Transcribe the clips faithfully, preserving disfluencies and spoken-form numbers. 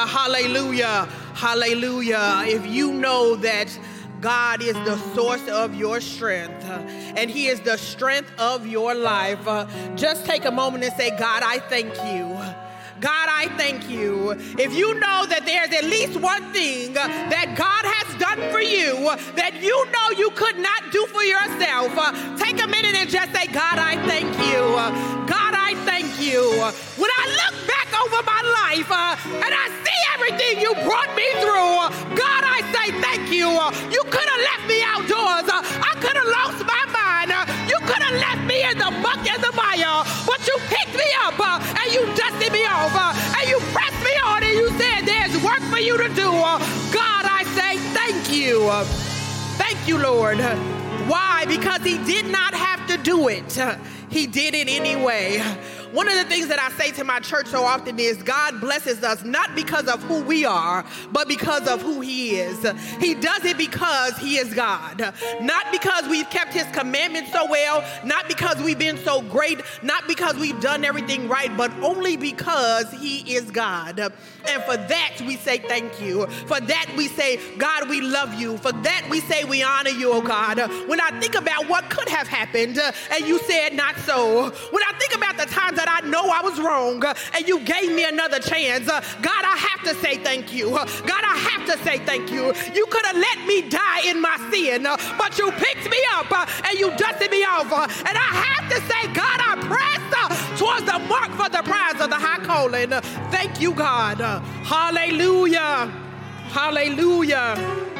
Hallelujah, hallelujah, hallelujah. If you know that God is the source of your strength, uh, and he is the strength of your life, uh, just take a moment and say, God, I thank you. God, I thank you. If you know that there's at least one thing uh, that God has done for you uh, that you know you could not do for yourself, uh, take a minute and just say, God, I thank you. Uh, God, I thank you. When I look back over my life uh, and I see everything you brought me through, uh, God, I say thank you. Uh, you could have left me outdoors. Uh, I could have lost my mind. Uh, you could have left me in the muck and the mire, but you picked me up uh, and you dusted me off. Uh, and you pressed me on and you said there's work for you to do. Uh, God, I say thank you. Uh, thank you, Lord. Uh, why? Because he did not have to do it. Uh, he did it anyway. One of the things that I say to my church so often is God blesses us not because of who we are, but because of who he is. He does it because he is God. Not because we've kept his commandments so well, not because we've been so great, not because we've done everything right, but only because he is God. And for that we say thank you. For that we say, God, we love you. For that we say we honor you, oh God. When I think about what could have happened and you said not so, when I think about the times that I know I was wrong uh, and you gave me another chance. Uh, God, I have to say thank you. Uh, God, I have to say thank you. You could have let me die in my sin, uh, but you picked me up uh, and you dusted me off. Uh, and I have to say, God, I pressed uh, towards the mark for the prize of the high calling. Uh, thank you, God. Uh, hallelujah. Hallelujah.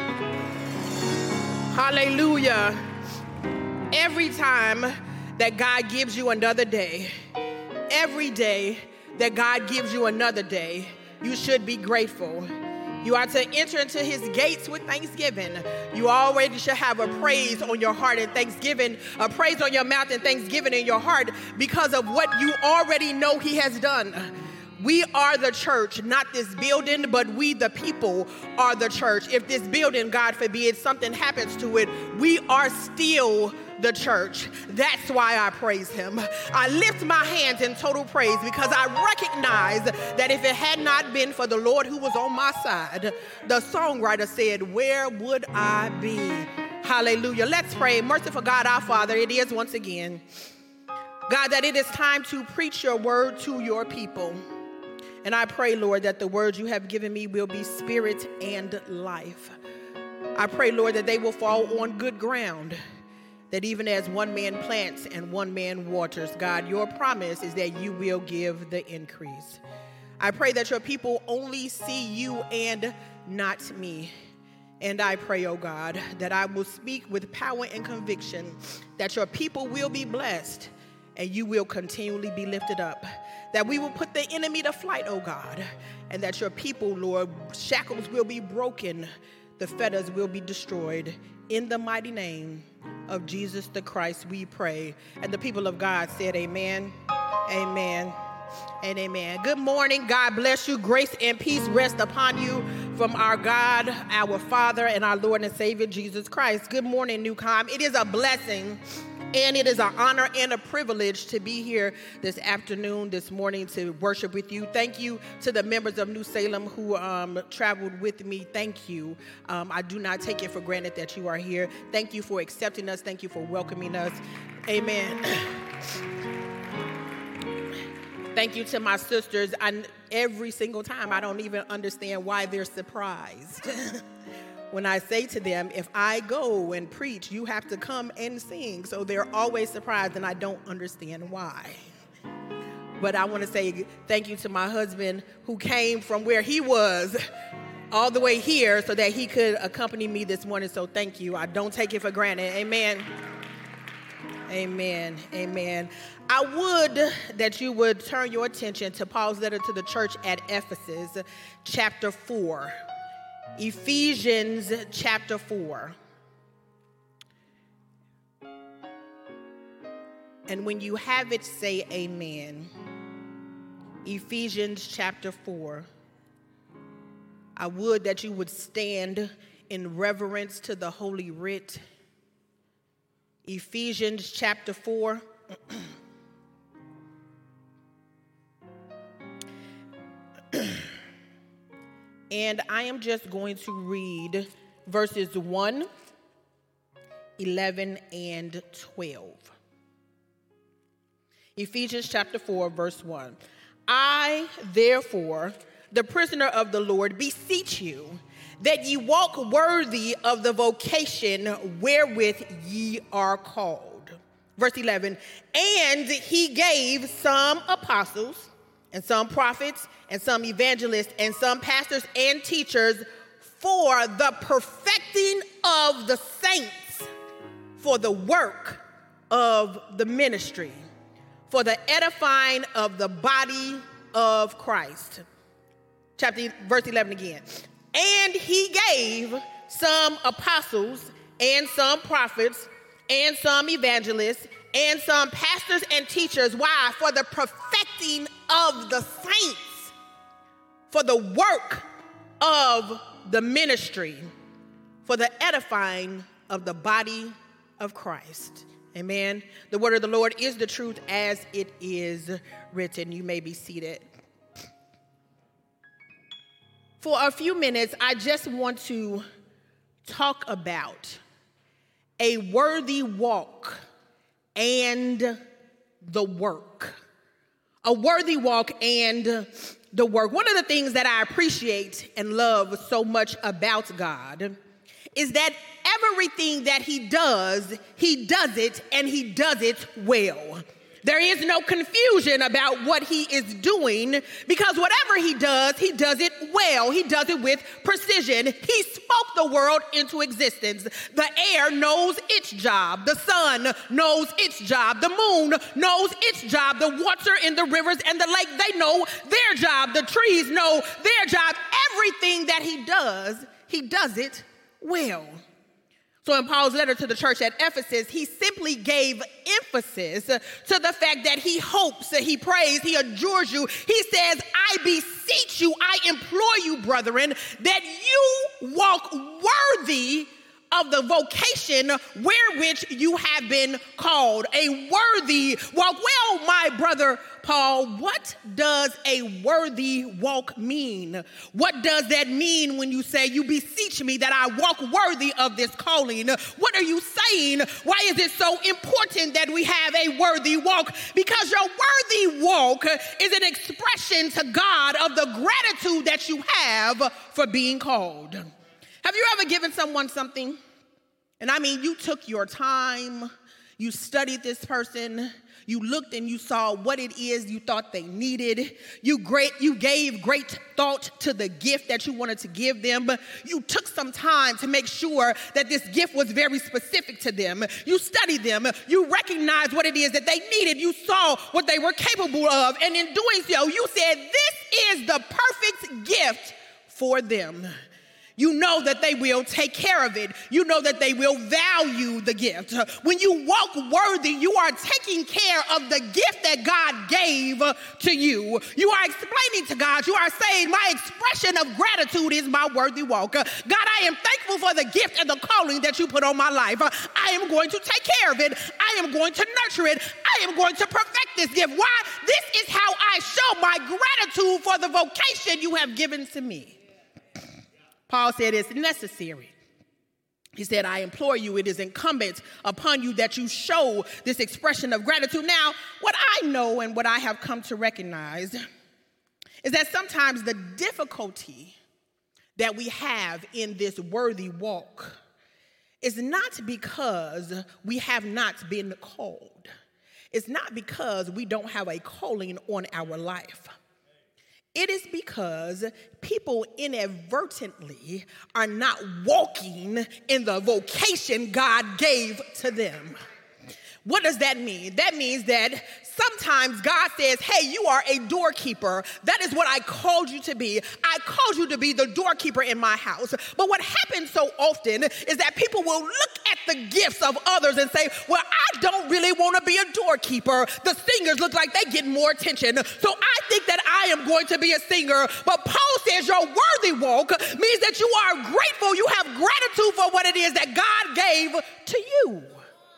Hallelujah. Every time that God gives you another day, every day that God gives you another day, you should be grateful. You are to enter into his gates with thanksgiving. You already should have a praise on your heart and thanksgiving, a praise on your mouth and thanksgiving in your heart because of what you already know he has done. We are the church, not this building, but we the people are the church. If this building, God forbid, something happens to it, we are still the church. That's why I praise him. I lift my hands in total praise because I recognize that if it had not been for the Lord who was on my side, the songwriter said, where would I be? Hallelujah. Let's pray. Merciful God, our Father, it is once again, God, that it is time to preach your word to your people. And I pray, Lord, that the words you have given me will be spirit and life. I pray, Lord, that they will fall on good ground, that even as one man plants and one man waters, God, your promise is that you will give the increase. I pray that your people only see you and not me. And I pray, oh God, that I will speak with power and conviction, that your people will be blessed and you will continually be lifted up, that we will put the enemy to flight, oh God, and that your people, Lord, shackles will be broken, the fetters will be destroyed. In the mighty name of Jesus the Christ, we pray. And the people of God said amen, amen, and amen. Good morning. God bless you. Grace and peace rest upon you from our God, our Father, and our Lord and Savior, Jesus Christ. Good morning, Newcom. It is a blessing and it is an honor and a privilege to be here this afternoon, this morning, to worship with you. Thank you to the members of New Salem who um, traveled with me. Thank you. Um, I do not take it for granted that you are here. Thank you for accepting us. Thank you for welcoming us. Amen. Thank you to my sisters. I, every single time, I don't even understand why they're surprised. When I say to them, if I go and preach, you have to come and sing. So they're always surprised, and I don't understand why. But I want to say thank you to my husband who came from where he was all the way here so that he could accompany me this morning. So thank you. I don't take it for granted. Amen. Amen. Amen. I would that you would turn your attention to Paul's letter to the church at Ephesus, chapter four. Ephesians chapter four. And when you have it, say amen. Ephesians chapter four. I would that you would stand in reverence to the Holy Writ. Ephesians chapter four. and I am just going to read verses one, eleven, and twelve. Ephesians chapter four, verse one. I, therefore, the prisoner of the Lord, beseech you that ye walk worthy of the vocation wherewith ye are called. Verse eleven, and he gave some apostles, and some prophets, and some evangelists, and some pastors and teachers for the perfecting of the saints, for the work of the ministry, for the edifying of the body of Christ. Chapter, verse eleven again. And he gave some apostles, and some prophets, and some evangelists, and some pastors and teachers. Why? For the perfecting of the saints, for the work of the ministry, for the edifying of the body of Christ. Amen. The word of the Lord is the truth as it is written. You may be seated. For a few minutes, I just want to talk about a worthy walk and the work. A worthy walk and the work. One of the things that I appreciate and love so much about God is that everything that he does, he does it and he does it well. There is no confusion about what he is doing because whatever he does, he does it well. He does it with precision. He spoke the world into existence. The air knows its job. The sun knows its job. The moon knows its job. The water in the rivers and the lake, they know their job. The trees know their job. Everything that he does, he does it well. So in Paul's letter to the church at Ephesus, he simply gave emphasis to the fact that he hopes, he prays, he adjures you. He says, I beseech you, I implore you, brethren, that you walk worthy of the vocation wherewith you have been called. A worthy walk. Well, my brother Paul, what does a worthy walk mean? What does that mean when you say, you beseech me that I walk worthy of this calling? What are you saying? Why is it so important that we have a worthy walk? Because your worthy walk is an expression to God of the gratitude that you have for being called. Have you ever given someone something? And I mean, you took your time, you studied this person, you looked and you saw what it is you thought they needed. You great, you gave great thought to the gift that you wanted to give them. You took some time to make sure that this gift was very specific to them. You studied them. You recognized what it is that they needed. You saw what they were capable of. And in doing so, you said, this is the perfect gift for them. You know that they will take care of it. You know that they will value the gift. When you walk worthy, you are taking care of the gift that God gave to you. You are explaining to God, you are saying, my expression of gratitude is my worthy walk. God, I am thankful for the gift and the calling that you put on my life. I am going to take care of it. I am going to nurture it. I am going to perfect this gift. Why? This is how I show my gratitude for the vocation you have given to me. Paul said it's necessary. He said, I implore you, it is incumbent upon you that you show this expression of gratitude. Now, what I know and what I have come to recognize is that sometimes the difficulty that we have in this worthy walk is not because we have not been called. It's not because we don't have a calling on our life. It is because people inadvertently are not walking in the vocation God gave to them. What does that mean? That means that sometimes God says, hey, you are a doorkeeper. That is what I called you to be. I called you to be the doorkeeper in my house. But what happens so often is that people will look at the gifts of others and say, well, I don't really want to be a doorkeeper. The singers look like they get more attention. So I think that I am going to be a singer. But Paul says your worthy walk means that you are grateful. You have gratitude for what it is that God gave to you.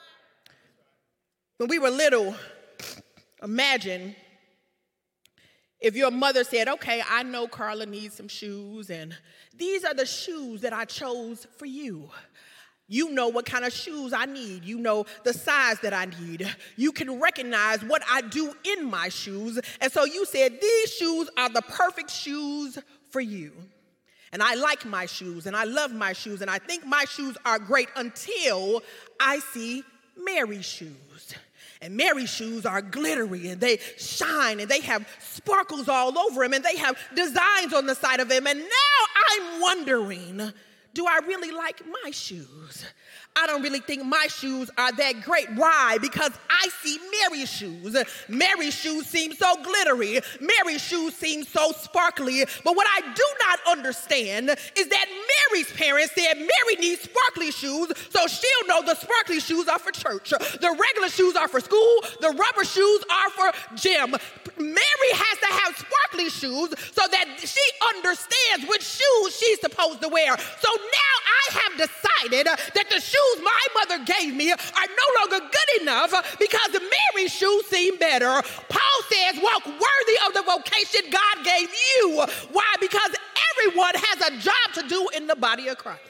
When we were little, imagine If your mother said, okay, I know Carla needs some shoes, and these are the shoes that I chose for you. You know what kind of shoes I need. You know the size that I need. You can recognize what I do in my shoes. And so you said, these shoes are the perfect shoes for you. And I like my shoes, and I love my shoes, and I think my shoes are great until I see Mary's shoes. And Mary's shoes are glittery, and they shine, and they have sparkles all over them, and they have designs on the side of them. And now I'm wondering, do I really like my shoes? I don't really think my shoes are that great. Why? Because I see Mary's shoes. Mary's shoes seem so glittery. Mary's shoes seem so sparkly. But what I do not understand is that Mary's parents said Mary needs sparkly shoes, so she'll know the sparkly shoes are for church. The regular shoes are for school. The rubber shoes are for gym. Mary has to have sparkly shoes so that she understands which shoes she's supposed to wear. So now I have decided that the shoes my mother gave me are no longer good enough because Mary's shoes seem better. Paul says, walk worthy of the vocation God gave you. Why? Because everyone has a job to do in the body of Christ.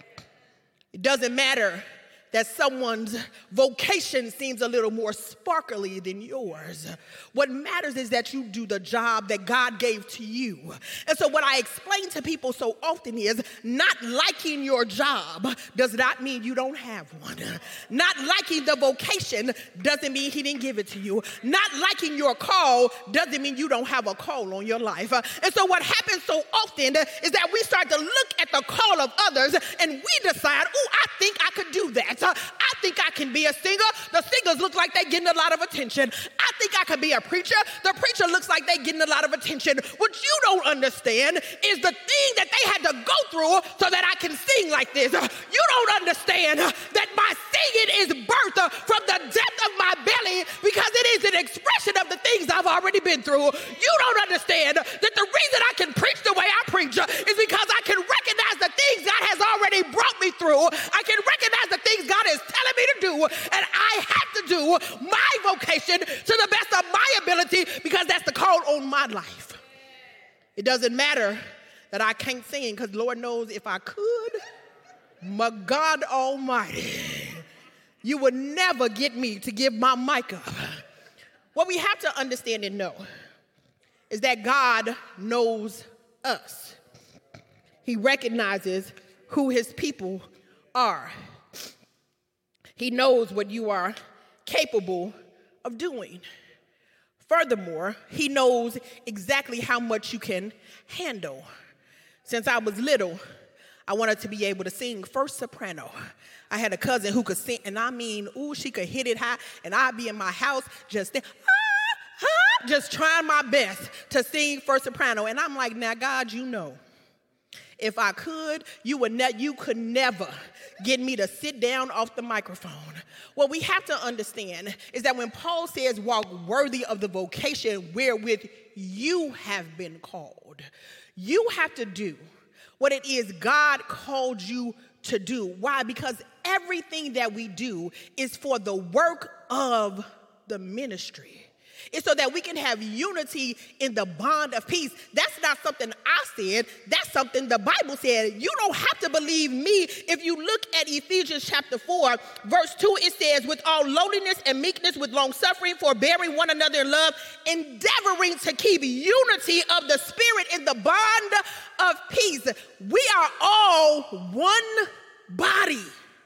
It doesn't matter that someone's vocation seems a little more sparkly than yours. What matters is that you do the job that God gave to you. And so what I explain to people so often is not liking your job does not mean you don't have one. Not liking the vocation doesn't mean he didn't give it to you. Not liking your call doesn't mean you don't have a call on your life. And so what happens so often is that we start to look at the call of others and we decide, oh, I think I could do that. I think I can be a singer. The singers look like they're getting a lot of attention. I think I could be a preacher. The preacher looks like they're getting a lot of attention. What you don't understand is the thing that they had to go through so that I can sing like this. You don't understand that my singing is birthed from the depth of my belly because it is an expression of the things I've already been through. You don't understand that the reason I can preach the way I preach is because I can recognize the things God has already brought me through. I can recognize the things God is telling me to do, and I have to do my vocation to the best of my ability because that's the call on my life. It doesn't matter that I can't sing because Lord knows if I could, my God Almighty, you would never get me to give my mic up. What we have to understand and know is that God knows us. He recognizes who his people are. He knows what you are capable of doing. Furthermore, he knows exactly how much you can handle. Since I was little, I wanted to be able to sing first soprano. I had a cousin who could sing, and I mean, ooh, she could hit it high, and I'd be in my house just ah, ah, just trying my best to sing first soprano. And I'm like, now, God, you know, if I could, you would ne- you could never get me to sit down off the microphone. What we have to understand is that when Paul says walk worthy of the vocation wherewith you have been called, you have to do what it is God called you to do. Why? Because everything that we do is for the work of the ministry. It's so that we can have unity in the bond of peace. That's not something I said. That's something the Bible said. You don't have to believe me. If you look at Ephesians chapter four, verse two, it says, with all lowliness and meekness, with long suffering, forbearing one another in love, endeavoring to keep unity of the Spirit in the bond of peace. We are all one body.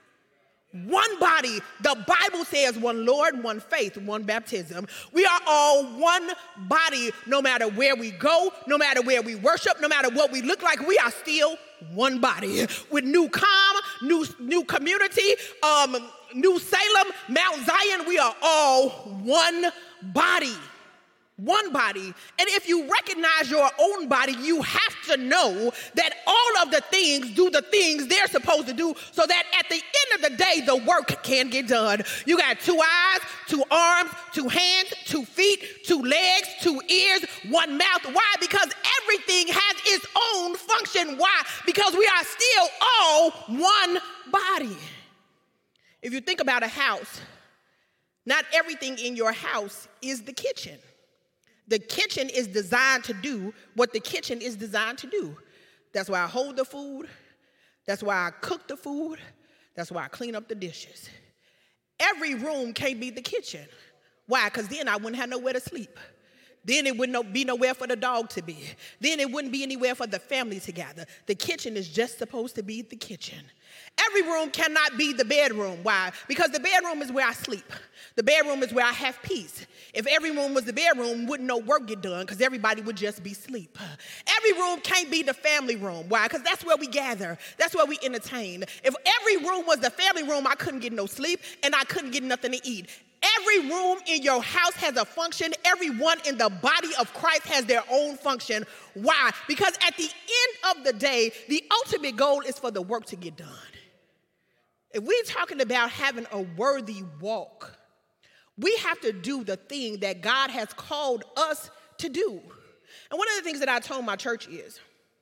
One body. The Bible says one Lord, one faith, one baptism. We are all one body, no matter where we go, no matter where we worship, no matter what we look like, we are still one body. With New Calm, new, new community, um, New Salem, Mount Zion, we are all one body. One body. And if you recognize your own body, you have to know that all of the things do the things they're supposed to do so that at the end of the day, the work can get done. You got two eyes, two arms, two hands, two feet, two legs, two ears, one mouth. Why? Because everything has its own function. Why? Because we are still all one body. If you think about a house, not everything in your house is the kitchen. The kitchen is designed to do what the kitchen is designed to do. That's why I hold the food. That's why I cook the food. That's why I clean up the dishes. Every room can't be the kitchen. Why? Because then I wouldn't have nowhere to sleep. Then it wouldn't be nowhere for the dog to be. Then it wouldn't be anywhere for the family to gather. The kitchen is just supposed to be the kitchen. Every room cannot be the bedroom. Why? Because the bedroom is where I sleep. The bedroom is where I have peace. If every room was the bedroom, wouldn't no work get done because everybody would just be asleep. Every room can't be the family room. Why? Because that's where we gather. That's where we entertain. If every room was the family room, I couldn't get no sleep and I couldn't get nothing to eat. Every room in your house has a function. Everyone in the body of Christ has their own function. Why? Because at the end of the day, the ultimate goal is for the work to get done. If we're talking about having a worthy walk, we have to do the thing that God has called us to do. And one of the things that I told my church is,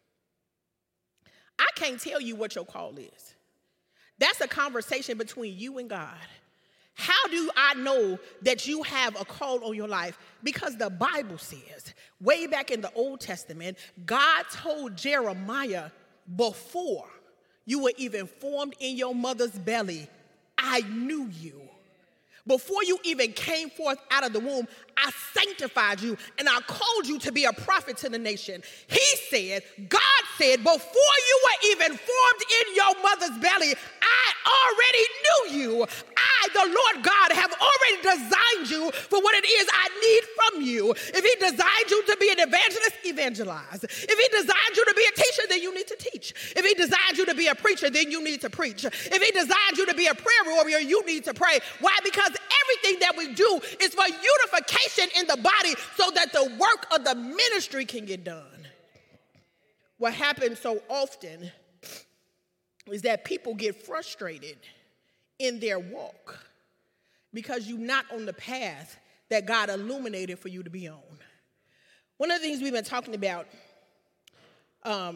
I can't tell you what your call is. That's a conversation between you and God. How do I know that you have a call on your life? Because the Bible says, way back in the Old Testament, God told Jeremiah, before you were even formed in your mother's belly, I knew you. Before you even came forth out of the womb, I sanctified you and I called you to be a prophet to the nation. He said, God said, before you were even formed in your mother's belly, I already knew you. I, the Lord God, have already designed you for what it is I need from you. If he designed you to be an evangelist, evangelize. If he designed you to be a teacher, then you need to teach. If he designed you to be a preacher, then you need to preach. If he designed you to be a prayer warrior, you need to pray. Why? Because everything that we do is for unification in the body so that the work of the ministry can get done. What happens so often is that people get frustrated in their walk because you're not on the path that God illuminated for you to be on. One of the things we've been talking about um,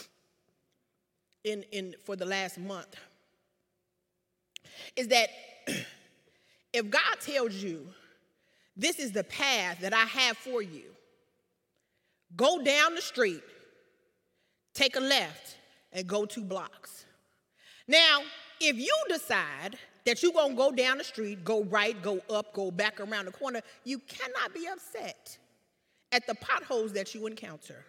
in, in for the last month is that if God tells you, this is the path that I have for you, go down the street, take a left, and go two blocks. Now, if you decide that you're going to go down the street, go right, go up, go back around the corner, you cannot be upset at the potholes that you encounter.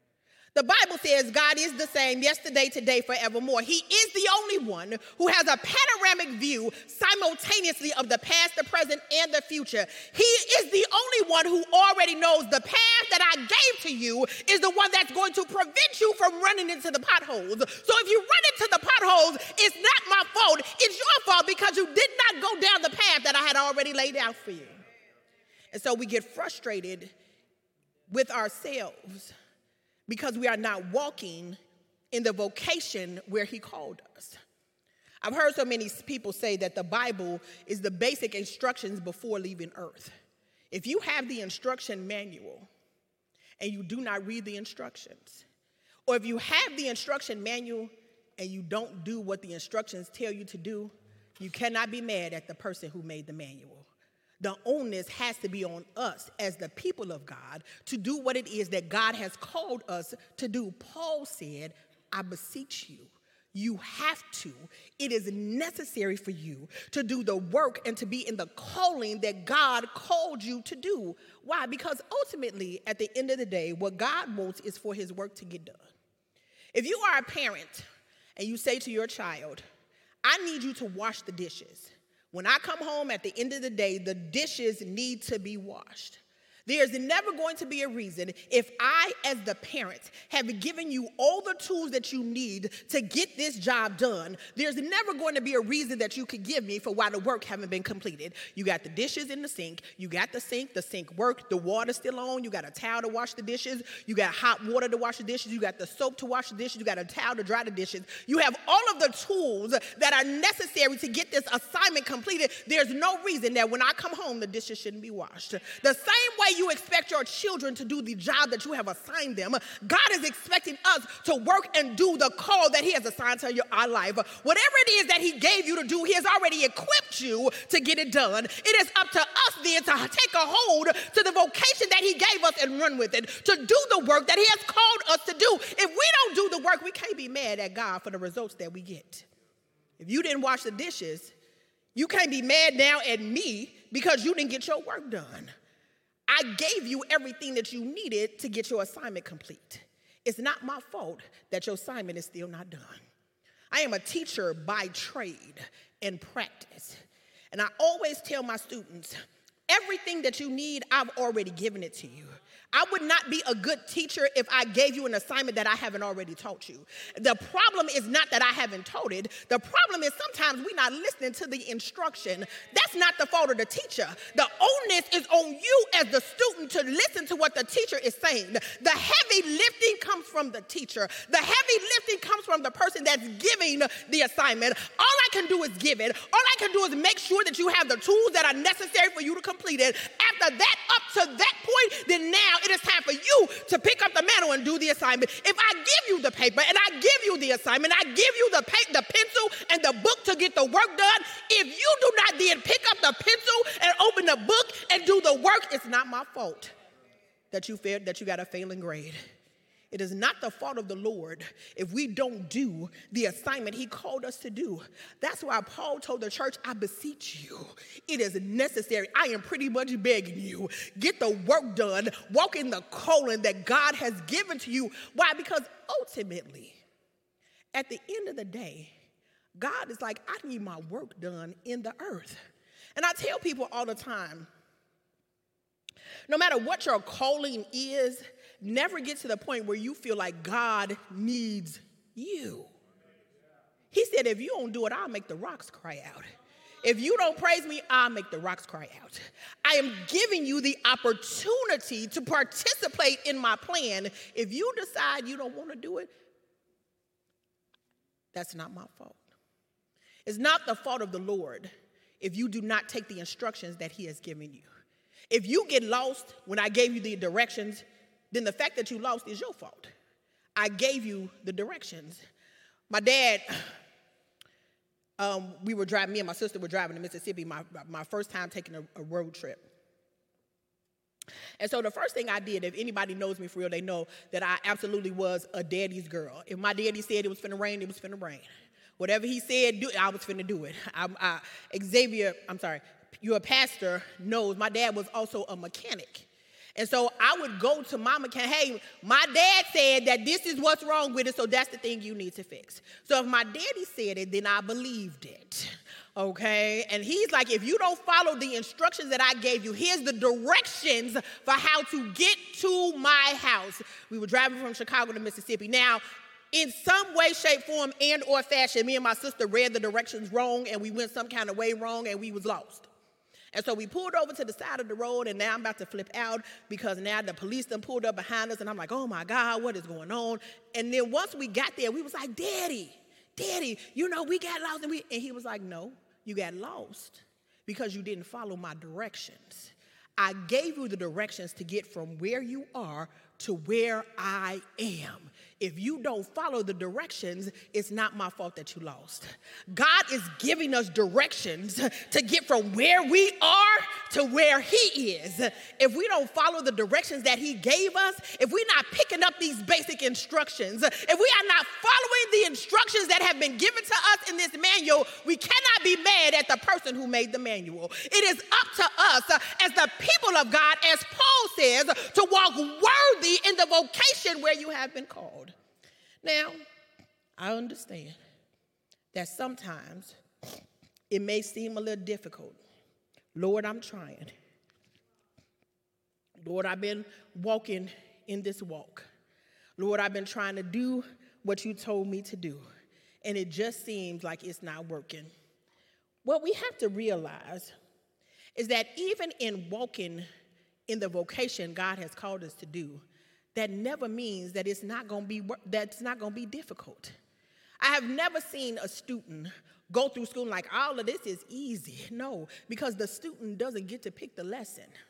The Bible says God is the same yesterday, today, forevermore. He is the only one who has a panoramic view simultaneously of the past, the present, and the future. He is the only one who already knows the path that I gave to you is the one that's going to prevent you from running into the potholes. So if you run into the potholes, it's not my fault. It's your fault because you did not go down the path that I had already laid out for you. And so we get frustrated with ourselves because we are not walking in the vocation where he called us. I've heard so many people say that the Bible is the basic instructions before leaving earth. If you have the instruction manual and you do not read the instructions, or if you have the instruction manual and you don't do what the instructions tell you to do, you cannot be mad at the person who made the manual. The onus has to be on us as the people of God to do what it is that God has called us to do. Paul said, I beseech you, you have to. It is necessary for you to do the work and to be in the calling that God called you to do. Why? Because ultimately, at the end of the day, what God wants is for his work to get done. If you are a parent and you say to your child, I need you to wash the dishes. When I come home at the end of the day, the dishes need to be washed. There's never going to be a reason if I, as the parent, have given you all the tools that you need to get this job done. There's never going to be a reason that you could give me for why the work haven't been completed. You got the dishes in the sink. You got the sink. The sink worked. The water's still on. You got a towel to wash the dishes. You got hot water to wash the dishes. You got the soap to wash the dishes. You got a towel to dry the dishes. You have all of the tools that are necessary to get this assignment completed. There's no reason that when I come home, the dishes shouldn't be washed. The same way you expect your children to do the job that you have assigned them, God is expecting us to work and do the call that he has assigned to your, our life. Whatever it is that he gave you to do, he has already equipped you to get it done. It is up to us then to take a hold to the vocation that he gave us and run with it, to do the work that he has called us to do. If we don't do the work, we can't be mad at God for the results that we get. If you didn't wash the dishes, you can't be mad now at me because you didn't get your work done. I gave you everything that you needed to get your assignment complete. It's not my fault that your assignment is still not done. I am a teacher by trade and practice. And I always tell my students, everything that you need, I've already given it to you. I would not be a good teacher if I gave you an assignment that I haven't already taught you. The problem is not that I haven't taught it. The problem is sometimes we're not listening to the instruction. That's not the fault of the teacher. The onus is on you as the student to listen to what the teacher is saying. The heavy lifting comes from the teacher. The heavy lifting comes from the person that's giving the assignment. All I can do is give it. All I can do is make sure that you have the tools that are necessary for you to complete it. After that, up to that point, then now it is time for you to pick up the mantle and do the assignment. If I give you the paper and I give you the assignment, I give you the, pa- the pencil and the book to get the work done, if you do not then pick up the pencil and open the book and do the work, it's not my fault that you failed, that you got a failing grade. It is not the fault of the Lord if we don't do the assignment he called us to do. That's why Paul told the church, I beseech you, it is necessary. I am pretty much begging you, get the work done, walk in the calling that God has given to you. Why? Because ultimately, at the end of the day, God is like, I need my work done in the earth. And I tell people all the time, no matter what your calling is, never get to the point where you feel like God needs you. He said, if you don't do it, I'll make the rocks cry out. If you don't praise me, I'll make the rocks cry out. I am giving you the opportunity to participate in my plan. If you decide you don't want to do it, that's not my fault. It's not the fault of the Lord if you do not take the instructions that he has given you. If you get lost when I gave you the directions, then the fact that you lost is your fault. I gave you the directions. My dad, um, we were driving, me and my sister were driving to Mississippi, my, my first time taking a, a road trip. And so the first thing I did, if anybody knows me for real, they know that I absolutely was a daddy's girl. If my daddy said it was finna rain, it was finna rain. Whatever he said, do, I was finna do it. I, I, Xavier, I'm sorry, you're a pastor, knows my dad was also a mechanic. And so I would go to my mechanic, hey, my dad said that this is what's wrong with it, so that's the thing you need to fix. So if my daddy said it, then I believed it, okay? And he's like, if you don't follow the instructions that I gave you, here's the directions for how to get to my house. We were driving from Chicago to Mississippi. Now, in some way, shape, form, and or fashion, me and my sister read the directions wrong, and we went some kind of way wrong, and we was lost. And so we pulled over to the side of the road, and now I'm about to flip out because now the police done pulled up behind us, and I'm like, oh my God, what is going on? And then once we got there, we was like, Daddy, Daddy, you know, we got lost. And, we, and he was like, no, you got lost because you didn't follow my directions. I gave you the directions to get from where you are to where I am. If you don't follow the directions, it's not my fault that you lost. God is giving us directions to get from where we are to where he is. If we don't follow the directions that he gave us, if we're not picking up these basic instructions, if we are not following the instructions that have been given to us in this manual, we cannot be mad at the person who made the manual. It is up to us as the people of God, as Paul says, to walk worthy in the vocation where you have been called. Now, I understand that sometimes it may seem a little difficult. Lord, I'm trying. Lord, I've been walking in this walk. Lord, I've been trying to do what you told me to do, and it just seems like it's not working. What we have to realize is that even in walking in the vocation God has called us to do, that never means that it's not going to be that's not going to be difficult. I have never seen a student go through school like all of this is easy. No, because the student doesn't get to pick the lesson.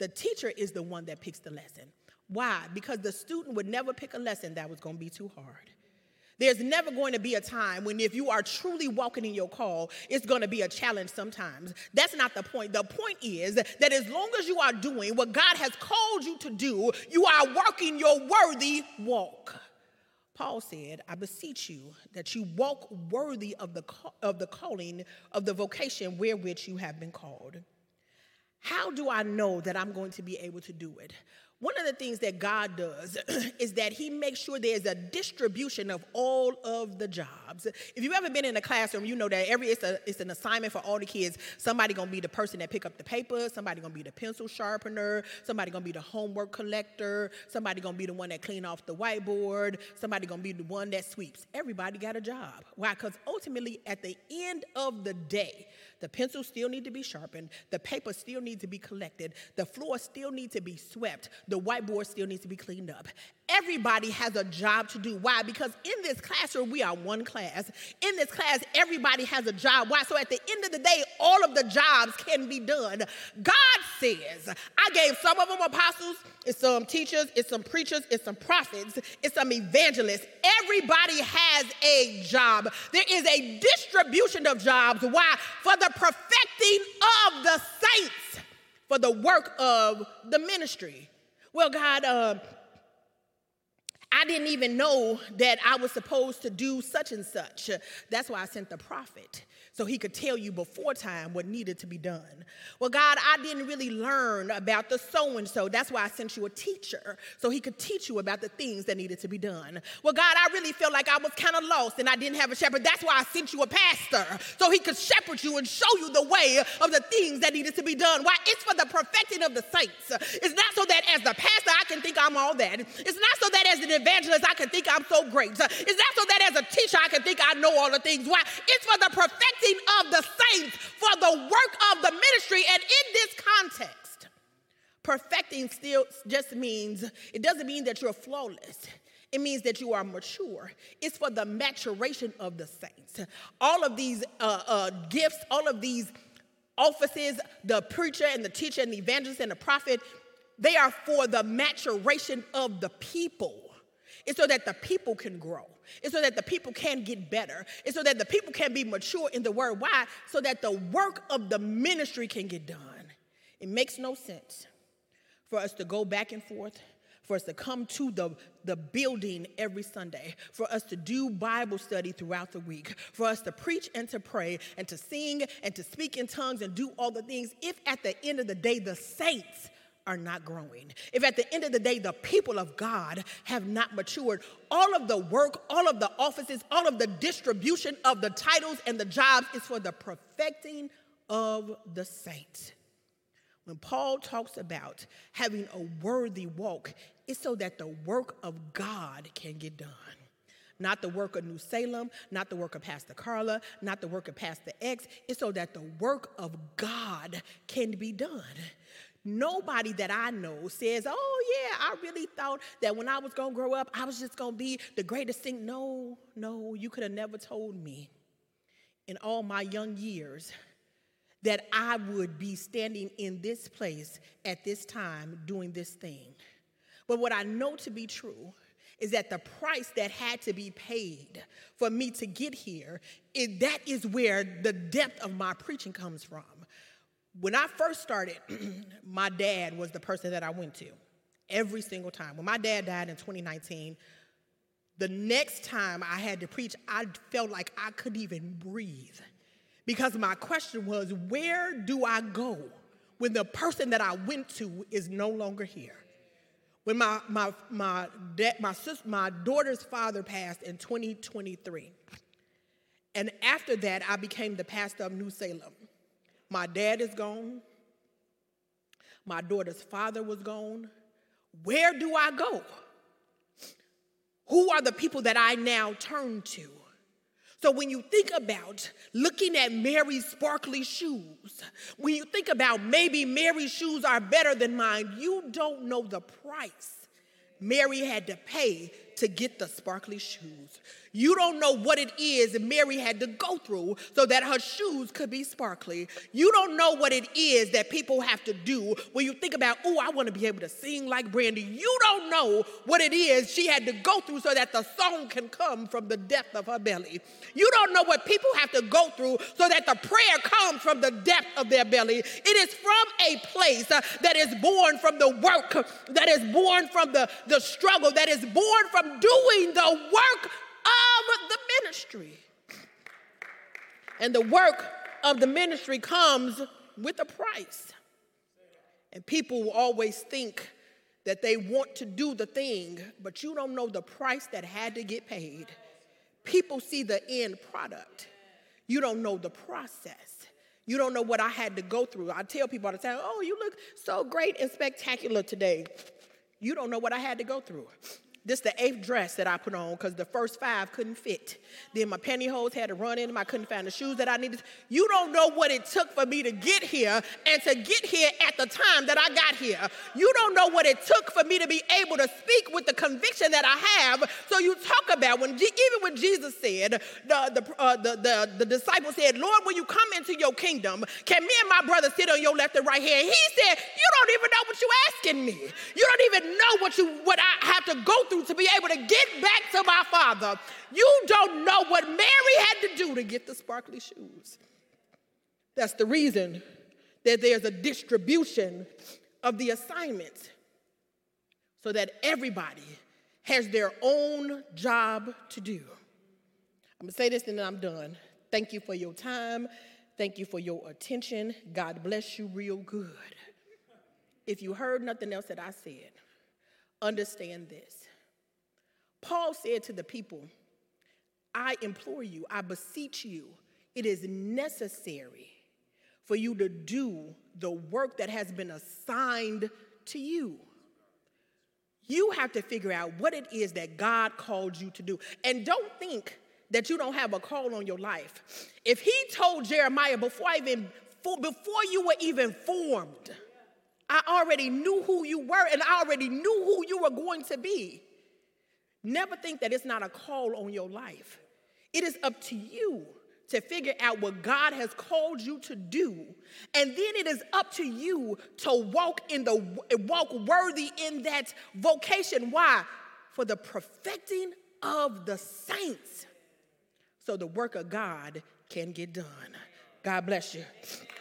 The teacher is the one that picks the lesson. Why? Because the student would never pick a lesson that was going to be too hard. There's never going to be a time when if you are truly walking in your call, it's going to be a challenge sometimes. That's not the point. The point is that as long as you are doing what God has called you to do, you are working your worthy walk. Paul said, I beseech you that you walk worthy of the, of the calling of the vocation wherewith you have been called. How do I know that I'm going to be able to do it? One of the things that God does is that he makes sure there's a distribution of all of the jobs. If you've ever been in a classroom, you know that every it's, a, it's an assignment for all the kids. Somebody going to be the person that pick up the paper. Somebody going to be the pencil sharpener. Somebody going to be the homework collector. Somebody going to be the one that clean off the whiteboard. Somebody going to be the one that sweeps. Everybody got a job. Why? Because ultimately, at the end of the day, the pencils still need to be sharpened. The paper still needs to be collected. The floor still needs to be swept. The whiteboard still needs to be cleaned up. Everybody has a job to do. Why? Because in this classroom, we are one class. In this class, everybody has a job. Why? So at the end of the day, all of the jobs can be done. God says, I gave some of them apostles, it's some teachers, it's some preachers, it's some prophets, it's some evangelists. Everybody has a job. There is a distribution of jobs. Why? For the perfecting of the saints, for the work of the ministry. Well, God, uh, I didn't even know that I was supposed to do such and such. That's why I sent the prophet, so he could tell you before time what needed to be done. Well, God, I didn't really learn about the so-and-so. That's why I sent you a teacher, so he could teach you about the things that needed to be done. Well, God, I really felt like I was kind of lost and I didn't have a shepherd. That's why I sent you a pastor, so he could shepherd you and show you the way of the things that needed to be done. Why? It's for the perfecting of the saints. It's not so that as the pastor, I can think I'm all that. It's not so that as an evangelist, I can think I'm so great. It's not so that as a teacher, I can think I know all the things. Why? It's for the perfecting of the saints, for the work of the ministry. And in this context, perfecting still just means, it doesn't mean that you're flawless. It means that you are mature. It's for the maturation of the saints. All of these uh, uh, gifts, all of these offices, the preacher and the teacher and the evangelist and the prophet, they are for the maturation of the people. It's so that the people can grow. It's so that the people can get better. It's so that the people can be mature in the word. Why? So that the work of the ministry can get done. It makes no sense for us to go back and forth, for us to come to the, the building every Sunday, for us to do Bible study throughout the week, for us to preach and to pray and to sing and to speak in tongues and do all the things, if at the end of the day the saints are not growing. If at the end of the day, the people of God have not matured, all of the work, all of the offices, all of the distribution of the titles and the jobs is for the perfecting of the saints. When Paul talks about having a worthy walk, it's so that the work of God can get done. Not the work of New Salem, not the work of Pastor Carla, not the work of Pastor X. It's so that the work of God can be done. Nobody that I know says, oh, yeah, I really thought that when I was going to grow up, I was just going to be the greatest thing. No, no, you could have never told me in all my young years that I would be standing in this place at this time doing this thing. But what I know to be true is that the price that had to be paid for me to get here, is, that is where the depth of my preaching comes from. When I first started, my dad was the person that I went to every single time. When my dad died in twenty nineteen, the next time I had to preach, I felt like I couldn't even breathe. Because my question was, where do I go when the person that I went to is no longer here? When my my my dad, my sister, my daughter's father passed in twenty twenty-three, and after that, I became the pastor of New Salem. My dad is gone. My daughter's father was gone. Where do I go? Who are the people that I now turn to? So when you think about looking at Mary's sparkly shoes, when you think about maybe Mary's shoes are better than mine, you don't know the price Mary had to pay to get the sparkly shoes. You don't know what it is Mary had to go through so that her shoes could be sparkly. You don't know what it is that people have to do when you think about, oh, I want to be able to sing like Brandy. You don't know what it is she had to go through so that the song can come from the depth of her belly. You don't know what people have to go through so that the prayer comes from the depth of their belly. It is from a place uh, that is born from the work, that is born from the, the struggle, that is born from doing the work of the ministry. And the work of the ministry comes with a price. And people will always think that they want to do the thing, but you don't know the price that had to get paid. People see the end product. You don't know the process. You don't know what I had to go through. I tell people all the time, oh, you look so great and spectacular today. You don't know what I had to go through. This is the eighth dress that I put on because the first five couldn't fit. Then my pantyhose had to run in them. I couldn't find the shoes that I needed. You don't know what it took for me to get here and to get here at the time that I got here. You don't know what it took for me to be able to speak with the conviction that I have. So you talk about when, even when Jesus said, the, the, uh, the, the, the disciples said, Lord, when you come into your kingdom, can me and my brother sit on your left and right hand? He said, you don't even know what you're asking me. You don't even know what, you, what I have to go through to be able to get back to my Father. You don't know what Mary had to do to get the sparkly shoes. That's the reason that there's a distribution of the assignments so that everybody has their own job to do. I'm going to say this and then I'm done. Thank you for your time. Thank you for your attention. God bless you real good. If you heard nothing else that I said, understand this. Paul said to the people, I implore you, I beseech you, it is necessary for you to do the work that has been assigned to you. You have to figure out what it is that God called you to do. And don't think that you don't have a call on your life. If he told Jeremiah before I even before you were even formed, I already knew who you were and I already knew who you were going to be. Never think that it's not a call on your life. It is up to you to figure out what God has called you to do. And then it is up to you to walk in the walk worthy in that vocation. Why? For the perfecting of the saints. So the work of God can get done. God bless you.